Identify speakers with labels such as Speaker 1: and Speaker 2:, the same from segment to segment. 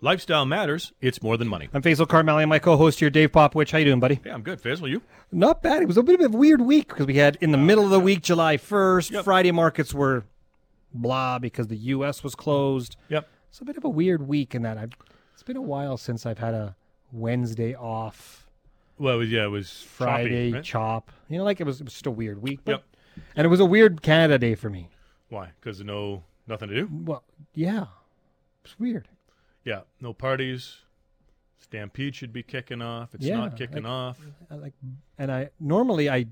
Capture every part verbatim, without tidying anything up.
Speaker 1: Lifestyle matters. It's more than money.
Speaker 2: I'm Faisal Karmali, my co-host here, Dave Popowich. How you doing, buddy?
Speaker 1: Yeah, I'm good. Faisal, you?
Speaker 2: Not bad. It was a bit of a weird week because we had in the middle of the week, July first,
Speaker 1: Yep.
Speaker 2: Friday markets were blah because the U S was closed.
Speaker 1: Yep.
Speaker 2: It's a bit of a weird week in that. I've, it's been a while since I've had a Wednesday off,
Speaker 1: Well, it was, yeah, it was
Speaker 2: Friday
Speaker 1: choppy, right?
Speaker 2: chop. You know, like it was, it was just a weird week. But,
Speaker 1: Yep.
Speaker 2: And it was a weird Canada day for me.
Speaker 1: Why? Because no, nothing to do?
Speaker 2: Well, yeah. It's weird.
Speaker 1: Yeah, no parties. Stampede should be kicking off. It's
Speaker 2: Yeah,
Speaker 1: not kicking
Speaker 2: like-
Speaker 1: off.
Speaker 2: I like, and I normally I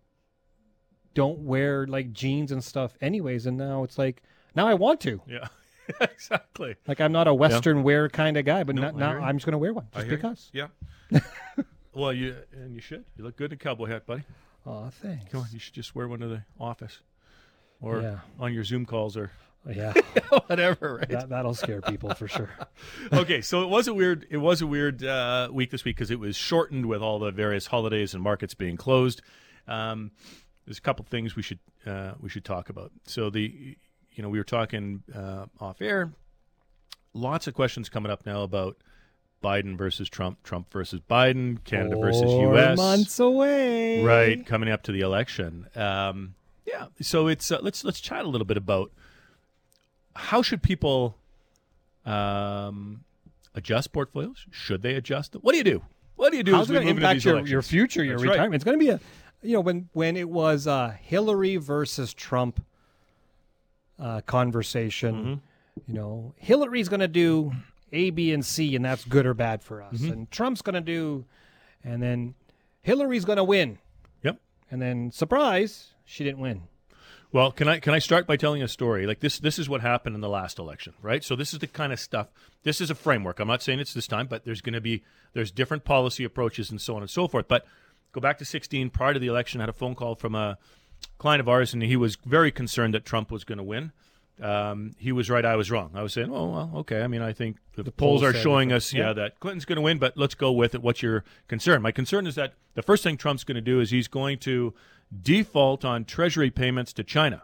Speaker 2: don't wear like jeans and stuff anyways, and now it's like now I want to.
Speaker 1: Yeah, exactly.
Speaker 2: Like I'm not a Western wear kind of guy, but
Speaker 1: No,
Speaker 2: not,
Speaker 1: I
Speaker 2: now
Speaker 1: hear you.
Speaker 2: I'm just going to wear one
Speaker 1: I
Speaker 2: just
Speaker 1: hear you.
Speaker 2: because.
Speaker 1: Yeah. Well, you and you should. You look good in a cowboy hat, buddy.
Speaker 2: Oh, thanks.
Speaker 1: Come on, you should just wear one to the office, or
Speaker 2: Yeah.
Speaker 1: on your Zoom calls, or
Speaker 2: Yeah,
Speaker 1: whatever. Right?
Speaker 2: that that'll scare people for sure.
Speaker 1: Okay, so it was a weird. It was a weird uh, week this week because it was shortened with all the various holidays and markets being closed. Um, there's a couple things we should uh, we should talk about. So the you know we were talking uh, off air. Lots of questions coming up now about Biden versus Trump, Trump versus Biden, Canada versus
Speaker 2: Four
Speaker 1: U S
Speaker 2: months away.
Speaker 1: right, coming up to the election. Um, yeah, so it's uh, let's let's chat a little bit about how should people um, adjust portfolios? Should they adjust them? What do you do? What do you do?
Speaker 2: How's
Speaker 1: as
Speaker 2: it
Speaker 1: we
Speaker 2: going to
Speaker 1: move into
Speaker 2: impact
Speaker 1: these
Speaker 2: your,
Speaker 1: elections?
Speaker 2: your future, your
Speaker 1: That's right.
Speaker 2: retirement? It's going to be a, you know, when when it was uh, Hillary versus Trump uh, conversation.
Speaker 1: Mm-hmm.
Speaker 2: You know, Hillary's going to do A, B, and C, and that's good or bad for us.
Speaker 1: Mm-hmm.
Speaker 2: And Trump's going to do, and then Hillary's going to win.
Speaker 1: Yep.
Speaker 2: And then, surprise, she didn't win.
Speaker 1: Well, can I can I start by telling a story? Like this this is what happened in the last election, right? So this is the kind of stuff. This is a framework. I'm not saying it's this time, but there's going to be there's different policy approaches and so on and so forth. But go back to sixteen, prior to the election, I had a phone call from a client of ours, and he was very concerned that Trump was going to win. Um, he was right. I was wrong. I was saying, oh, well, okay. I mean, I think the,
Speaker 2: The
Speaker 1: polls,
Speaker 2: polls
Speaker 1: are
Speaker 2: said
Speaker 1: showing
Speaker 2: different.
Speaker 1: us, yeah,
Speaker 2: Yeah.
Speaker 1: that Clinton's going to win, but let's go with it. What's your concern? My concern is that the first thing Trump's going to do is he's going to default on Treasury payments to China.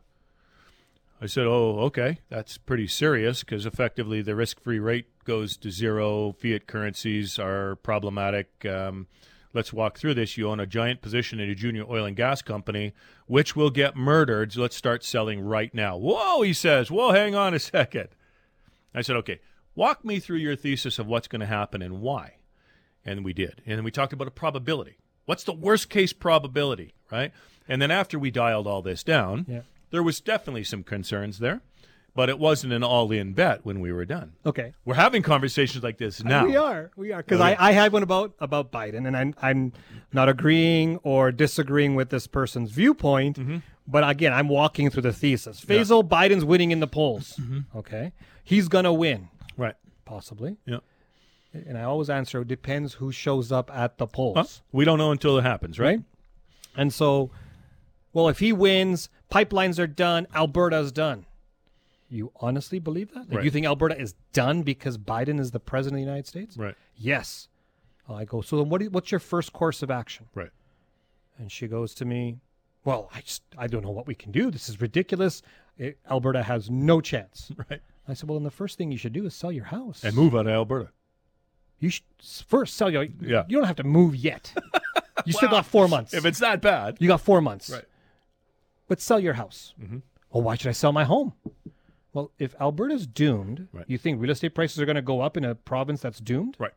Speaker 1: I said, oh, okay, that's pretty serious because effectively the risk-free rate goes to zero. Fiat currencies are problematic. Um, let's walk through this. You own a giant position in a junior oil and gas company, which will get murdered. So let's start selling right now. Whoa, he says. Whoa, hang on a second. I said, okay, walk me through your thesis of what's going to happen and why. And we did. And then we talked about a probability. What's the worst-case probability, right? And then after we dialed all this down,
Speaker 2: Yeah.
Speaker 1: there was definitely some concerns there, but it wasn't an all-in bet when we were done.
Speaker 2: Okay.
Speaker 1: We're having conversations like this now.
Speaker 2: We are. We are. Because
Speaker 1: Okay.
Speaker 2: I, I had one about, about Biden, and I'm, I'm not agreeing or disagreeing with this person's viewpoint.
Speaker 1: Mm-hmm.
Speaker 2: But again, I'm walking through the thesis. Faisal, Biden's winning in the polls.
Speaker 1: Mm-hmm.
Speaker 2: Okay. He's going to win,
Speaker 1: Right.
Speaker 2: possibly.
Speaker 1: Yeah.
Speaker 2: And I always answer, it depends who shows up at the polls.
Speaker 1: Huh? We don't know until it happens, right?
Speaker 2: Right? And so, well, if he wins, pipelines are done, Alberta's done. You honestly believe that? Like,
Speaker 1: Right.
Speaker 2: You think Alberta is done because Biden is the president of the United States?
Speaker 1: Right.
Speaker 2: Yes. I go, so then what? do- what's your first course of action?
Speaker 1: Right.
Speaker 2: And she goes to me, well, I just, I don't know what we can do. This is ridiculous. It, Alberta has no chance.
Speaker 1: Right.
Speaker 2: I said, well, then the first thing you should do is sell your house.
Speaker 1: And move out of Alberta.
Speaker 2: You should s- first sell your,
Speaker 1: Yeah.
Speaker 2: you don't have to move yet. You still
Speaker 1: Well,
Speaker 2: got four months.
Speaker 1: If it's that bad.
Speaker 2: You got four months.
Speaker 1: Right.
Speaker 2: But sell your house.
Speaker 1: Mm-hmm.
Speaker 2: Well, why should I sell my home? Well, if Alberta's doomed,
Speaker 1: Right.
Speaker 2: you think real estate prices are going to go up in a province that's doomed?
Speaker 1: Right.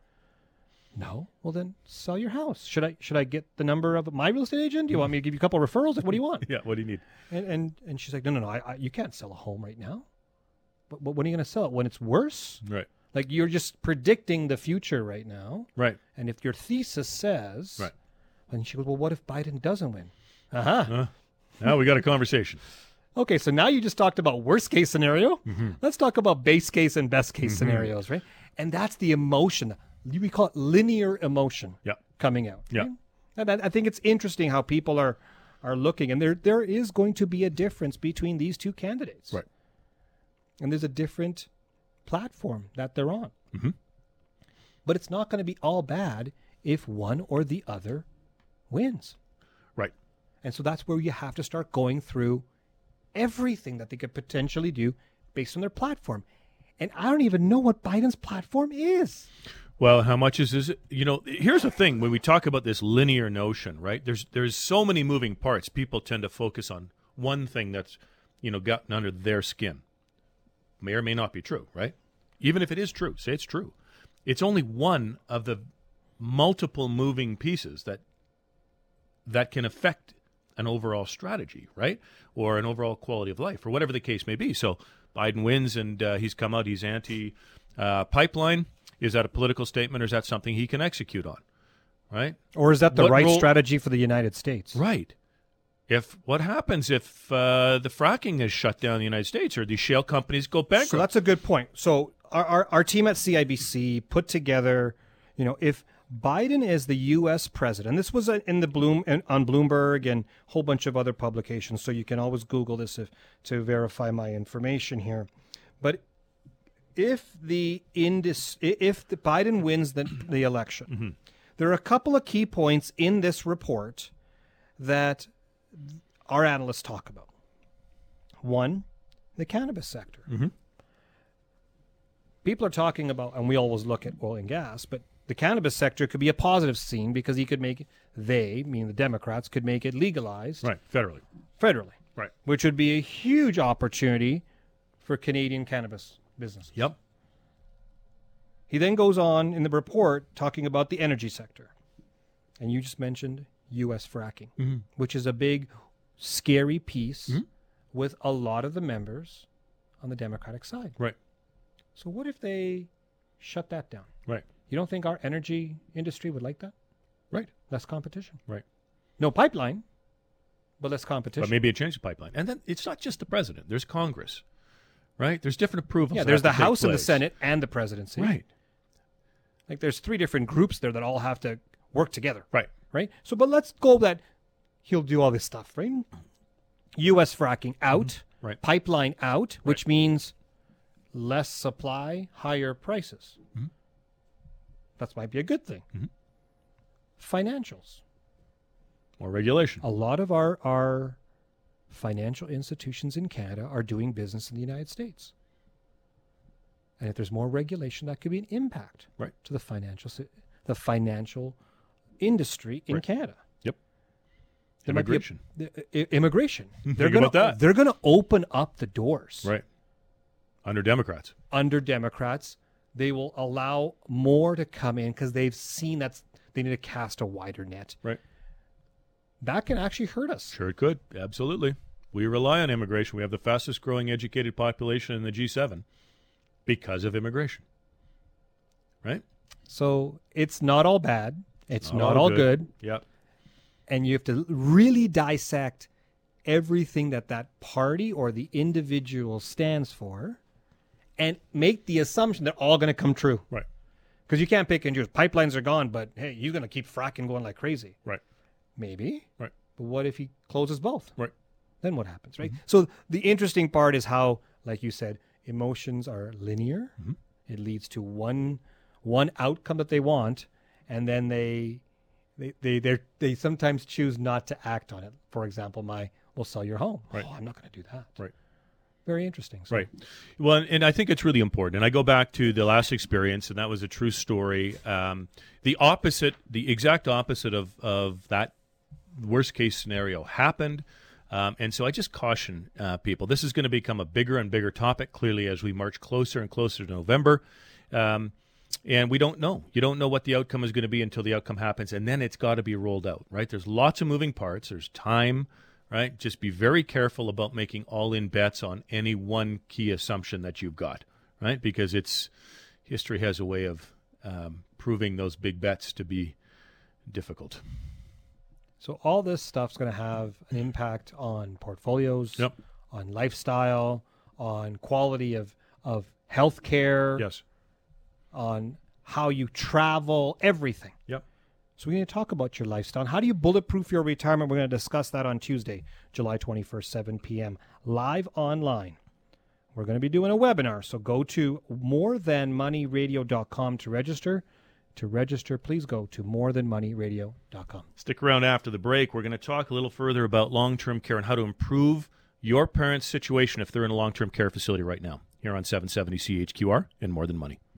Speaker 2: No. Well, then sell your house. Should I should I get the number of my real estate agent? Do you want me to give you a couple of referrals? Like, what do you want?
Speaker 1: Yeah, what do you need?
Speaker 2: And and, and she's like, no, no, no. I, I, you can't sell a home right now. But, but when are you going to sell it? When it's worse?
Speaker 1: Right.
Speaker 2: Like you're just predicting the future right now.
Speaker 1: Right.
Speaker 2: And if your thesis says,
Speaker 1: Right.
Speaker 2: and she goes, well, what if Biden doesn't win? Uh-huh.
Speaker 1: Uh, now we got a conversation.
Speaker 2: Okay, so now you just talked about worst case scenario.
Speaker 1: Mm-hmm.
Speaker 2: Let's talk about base case and best case scenarios, right? And that's the emotion. We call it linear emotion
Speaker 1: Yeah.
Speaker 2: coming out.
Speaker 1: Yeah.
Speaker 2: right? And I, I think it's interesting how people are are looking, and there there is going to be a difference between these two candidates.
Speaker 1: Right.
Speaker 2: And there's a different platform that they're on.
Speaker 1: Mm-hmm.
Speaker 2: But it's not going to be all bad if one or the other wins.
Speaker 1: Right.
Speaker 2: And so that's where you have to start going through everything that they could potentially do based on their platform. And I don't even know what Biden's platform is.
Speaker 1: Well, how much is, is it? You know, here's the thing. When we talk about this linear notion, right, there's there's so many moving parts. People tend to focus on one thing that's, you know, gotten under their skin. May or may not be true, right? Even if it is true, say it's true. It's only one of the multiple moving pieces that that can affect an overall strategy, right? Or an overall quality of life, or whatever the case may be. So Biden wins, and uh, he's come out, he's anti-pipeline. Uh, is that a political statement, or is that something he can execute on, right?
Speaker 2: Or is that the
Speaker 1: What
Speaker 2: right
Speaker 1: role-
Speaker 2: strategy for the United States?
Speaker 1: Right. If what happens if uh, the fracking is shut down in the United States, or these shale companies go bankrupt?
Speaker 2: So that's a good point. So our, our, our team at C I B C put together, you know, if Biden is the U S president, this was in the Bloom on Bloomberg and a whole bunch of other publications, so you can always Google this if, to verify my information here. But if the indus, if the Biden wins the, the election, mm-hmm. there are a couple of key points in this report that our analysts talk about. One, the cannabis sector.
Speaker 1: Mm-hmm.
Speaker 2: People are talking about, and we always look at oil and gas, but the cannabis sector could be a positive scene because he could make, they, meaning the Democrats, could make it legalized.
Speaker 1: Right, federally.
Speaker 2: Federally.
Speaker 1: Right.
Speaker 2: Which would be a huge opportunity for Canadian cannabis businesses.
Speaker 1: Yep.
Speaker 2: He then goes on in the report talking about the energy sector. And you just mentioned U S fracking,
Speaker 1: mm-hmm.
Speaker 2: which is a big, scary piece
Speaker 1: mm-hmm.
Speaker 2: with a lot of the members on the Democratic side.
Speaker 1: Right.
Speaker 2: So what if they shut that down?
Speaker 1: Right.
Speaker 2: You don't think our energy industry would like that?
Speaker 1: Right.
Speaker 2: Less competition.
Speaker 1: Right.
Speaker 2: No pipeline, but less competition.
Speaker 1: But maybe a change of pipeline. And then it's not just the president. There's Congress, right? There's different approvals.
Speaker 2: Yeah,
Speaker 1: that
Speaker 2: there's
Speaker 1: have
Speaker 2: the
Speaker 1: to take
Speaker 2: House and the
Speaker 1: place.
Speaker 2: Senate and the presidency.
Speaker 1: Right.
Speaker 2: Like there's three different groups there that all have to work together.
Speaker 1: Right.
Speaker 2: Right? So, but let's go that he'll do all this stuff, right? U S fracking out.
Speaker 1: Mm-hmm. Right.
Speaker 2: Pipeline out, which
Speaker 1: Right.
Speaker 2: means less supply, higher prices.
Speaker 1: Mm-hmm.
Speaker 2: That might be a good thing.
Speaker 1: Mm-hmm.
Speaker 2: Financials.
Speaker 1: More regulation.
Speaker 2: A lot of our, our financial institutions in Canada are doing business in the United States. And if there's more regulation, that could be an impact
Speaker 1: right.
Speaker 2: to the financial si- the financial industry in
Speaker 1: right.
Speaker 2: Canada.
Speaker 1: Yep.
Speaker 2: There might be a-
Speaker 1: Immigration.
Speaker 2: the- i- immigration. They're
Speaker 1: Think
Speaker 2: gonna,
Speaker 1: about that.
Speaker 2: They're going to open up the doors.
Speaker 1: Right. Under Democrats.
Speaker 2: Under Democrats, they will allow more to come in because they've seen that they need to cast a wider net.
Speaker 1: Right.
Speaker 2: That can actually hurt us.
Speaker 1: Sure it could. Absolutely. We rely on immigration. We have the fastest growing educated population in the G seven because of immigration. Right?
Speaker 2: So it's not all bad. It's not,
Speaker 1: all
Speaker 2: all
Speaker 1: good.
Speaker 2: good.
Speaker 1: Yep.
Speaker 2: And you have to really dissect everything that that party or the individual stands for and make the assumption they're all going to come true.
Speaker 1: Right.
Speaker 2: Because you can't pick and choose. Pipelines are gone, but hey, you're going to keep fracking going like crazy.
Speaker 1: Right.
Speaker 2: Maybe.
Speaker 1: Right.
Speaker 2: But what if he closes both?
Speaker 1: Right.
Speaker 2: Then what happens, right?
Speaker 1: Mm-hmm.
Speaker 2: So the interesting part is how, like you said, emotions are linear.
Speaker 1: Mm-hmm.
Speaker 2: It leads to one one outcome that they want, and then they they they they they sometimes choose not to act on it. For example, my we'll sell your home.
Speaker 1: Right.
Speaker 2: Oh, I'm not going to do that.
Speaker 1: Right.
Speaker 2: Very interesting. So,
Speaker 1: Right. Well, and I think it's really important. And I go back to the last experience, and that was a true story. Um, the opposite, the exact opposite of, of that worst case scenario happened. Um, and so I just caution uh, people. This is going to become a bigger and bigger topic, clearly, as we march closer and closer to November. Um, and we don't know. You don't know what the outcome is going to be until the outcome happens, and then it's got to be rolled out, right? There's lots of moving parts. There's time, right? Just be very careful about making all-in bets on any one key assumption that you've got, right? Because it's history has a way of um, proving those big bets to be difficult.
Speaker 2: So all this stuff's going to have an impact on portfolios,
Speaker 1: Yep.
Speaker 2: on lifestyle, on quality of of healthcare,
Speaker 1: Yes.
Speaker 2: on how you travel, everything.
Speaker 1: Yep.
Speaker 2: So we're going to talk about your lifestyle. How do you bulletproof your retirement? We're going to discuss that on Tuesday, July twenty-first, seven p.m., live online. We're going to be doing a webinar, so go to more than money radio dot com to register. To register, please go to more than money radio dot com.
Speaker 1: Stick around after the break. We're going to talk a little further about long-term care and how to improve your parents' situation if they're in a long-term care facility right now. here on seven seventy C H Q R and More Than Money.